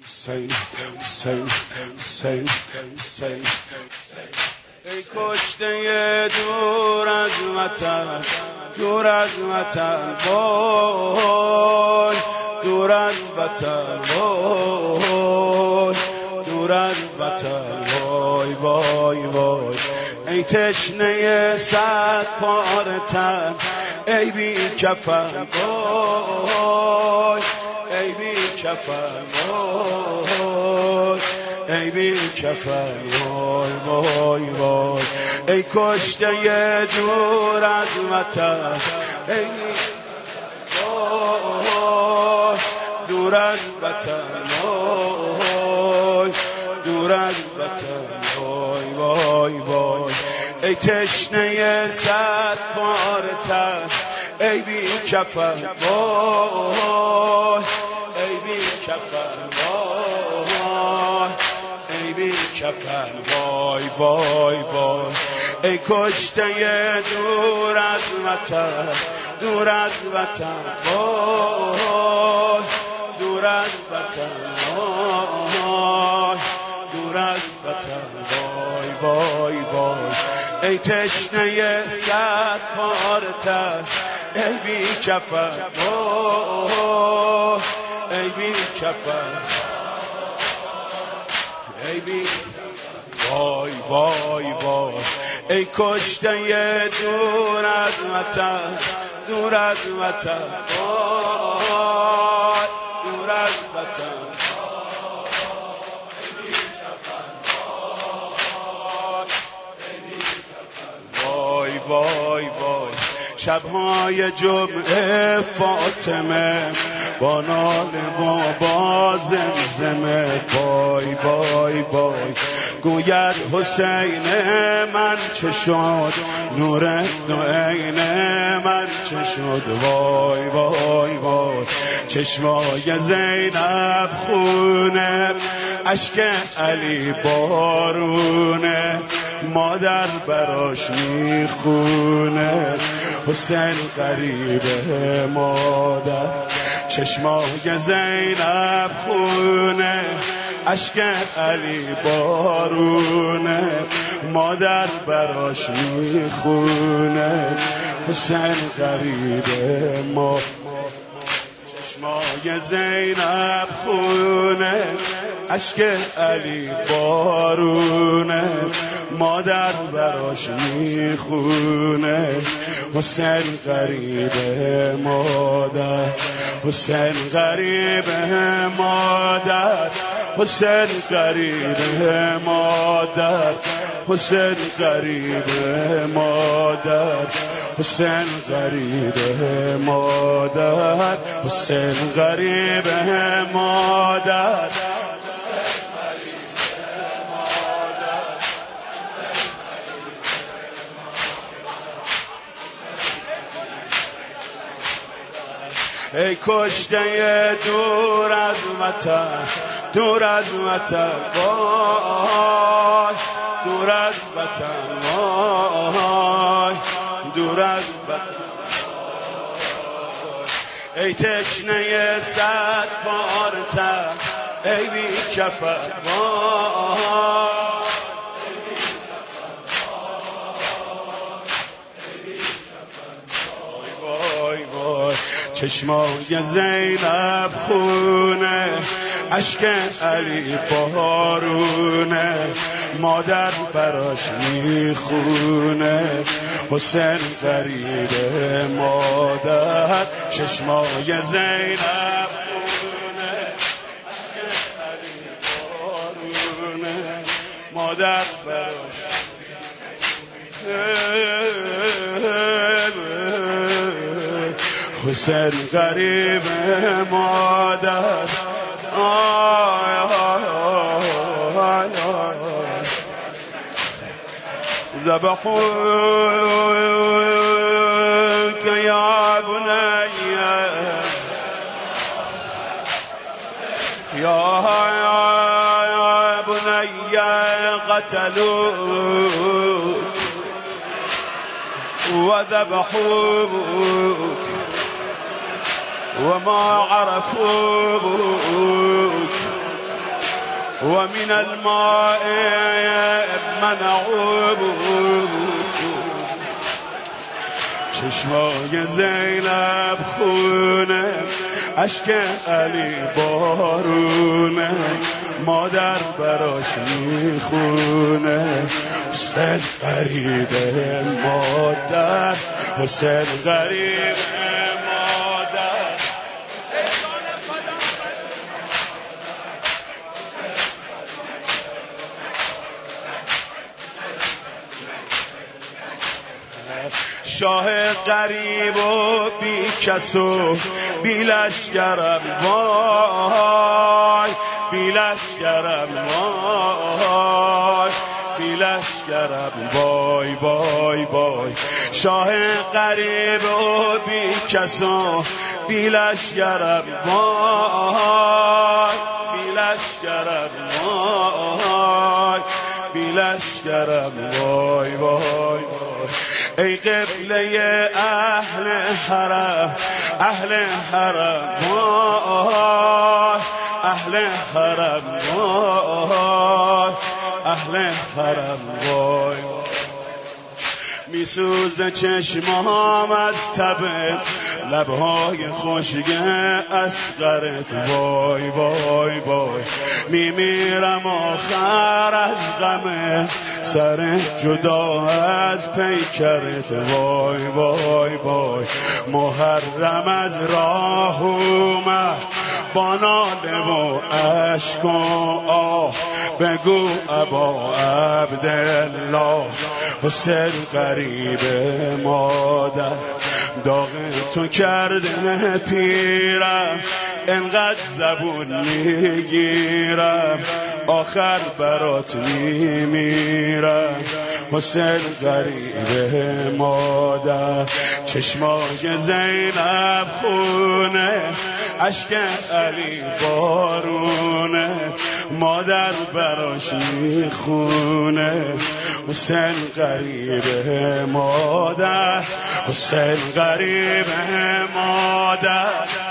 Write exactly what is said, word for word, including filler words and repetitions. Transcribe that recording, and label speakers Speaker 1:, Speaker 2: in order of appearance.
Speaker 1: حسین حسین حسین حسین ای کشته دور از وطن، دور از وطن وای، دور از وطن وای، دور از وطن وای وای وای. ای تشنه صد پاره تن، ای بی کفن وای، ای بی کفن وای، ای بی کفن وای وای وای. ای کشته دور از وطن، ای وای، دور از وطن وای، دور از وطن وای وای وای. ای تشنه صد پاره تن، ای بی کفن وای، ای بی کفن وای، ای بی کفن وای وای وای. ای کشته دور از وطن، دور از وطن وای، دور از وطن وای، دور از وطن وای وای وای. ای تشنه صد پاره تن، ای بی کفن وای، ای بی کفن، ای بی وای وای وای. ای کشته دور از وطن، دور از وطن وای، دور از وطن وای وای وای. شبهای جمعه فاطمه با ناله و با زمزمه وای وای وای. گوید حسین من چه شد، نور دو عین من چه شد وای وای وای. چشمای زینب خونه، اشک علی بارونه، مادر براش میخونه. حسین غریبه مادر، چشمای زینب خونه، اشک علی بارونه، مادر براش میخونه. حسین غریبه ما، چشمای زینب خونه، اشک علی بارونه، مادر براش میخونه. حسین غریبه مادر، حسین غریبه مادر، حسین غریبه مادر، حسین غریبه مادر، حسین غریبه مادر، حسین غریبه مادر. ای کشته دور از وطن، دور از وطن وای، دور از وطن وای، دور از وطن وای. ای تشنه صد پاره تن، ای بی کفن وای، چشمای زینب خونه، اشک علی بارونه، مادر براش میخونه. حسین غریبه مادر، چشمای زینب خونه، اشک علی بارونه، مادر براش حسین غریبه مادر. آی آی آی آی. ذبحوك يا بني، يا يا بني قتلوك وذبحوك وما عرفوك ومن الماء منعوب. چشمای زینب خونه، اشک علی بارونه، مادر براش میخونه. حسین غریب مادر، حسین غریب مادر. شاه غریب و بی کس و بی لشکرم وای، بی لشکرم وای، بی لشکرم وای وای وای. شاه غریب و بی کس و بی لشکرم وای، بی لشکرم وای، بی لشکرم وای وای وای. ای قبله اهل حرم، اهل حرم وای، اهل حرم وای، اهل حرم وای. میسوزه چشمام از تب لبهای خشک اصغرت وای وای وای. میمیرم آخر از غم سر جدا از پیکرت وای وای وای. محرم از راه اومد با ناله و اشک و آه، بگو ابا عبدالله حسین غریب مادر. داغ تو کرده پیرم، انقدر زبون میگیرم، آخر برات میمیرم. حسین غریب مادر. چشمای زینب خونه، اشک علی بارونه، مادر براش میخونه. حسین غریب مادر، حسین غریب مادر.